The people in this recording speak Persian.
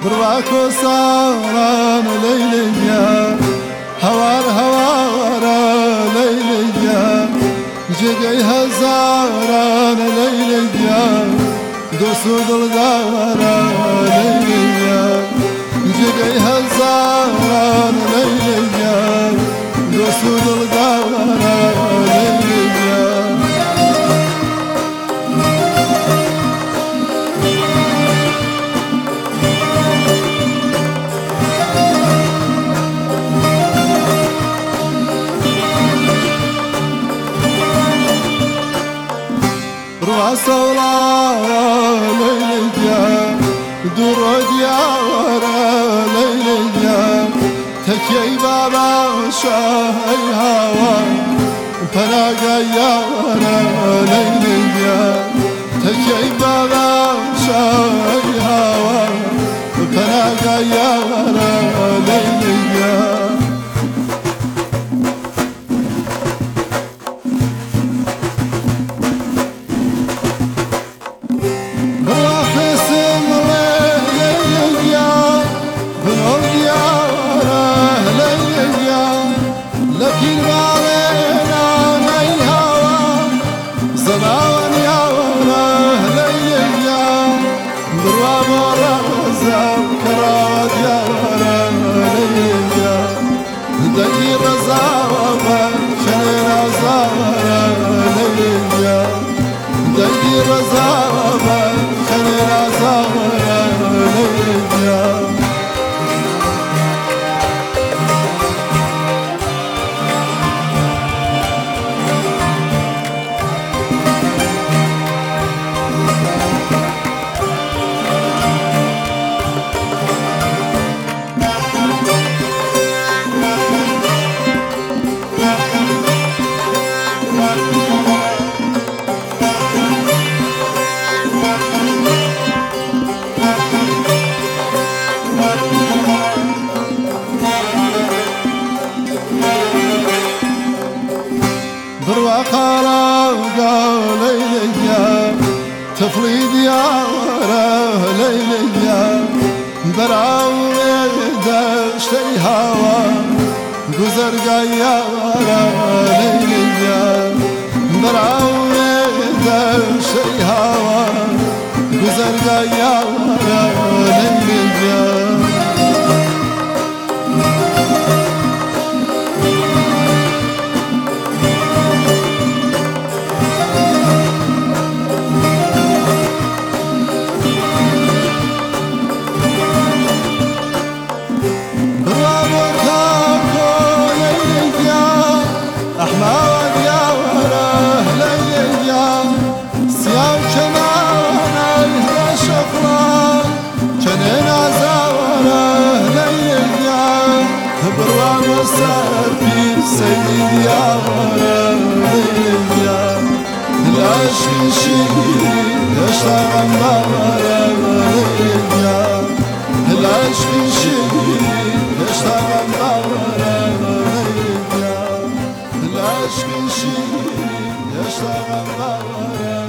برواكو ساران ليليا هوار هوارا ليليا جگي هزاران ليليا دوسو دلدارا ليليا جگي هزاران ليليا دوسو دلدارا ليليا راسولا ليليا درود يا ورا ليليا تكي بابا شاي هوا فراقا يا ورا ليليا تكي بابا شاي هوا فراقا يا ورا ليليا دقي رزاوة شنين زاورة ليليا دقي رزاوة شنين زاورة ليليا برواقارا ليليا تفليد يا ورا ليليا براوي دشتي هوا گزرگا يا ورا ليليا براوي دشتي هوا گزرگا يا ورا ليليا سيدي يا ورا ليليا العشق شيرين يشتغل ورا ليليا العشق شيرين يشتغل ورا ليليا العشق شيرين يشتغل ورا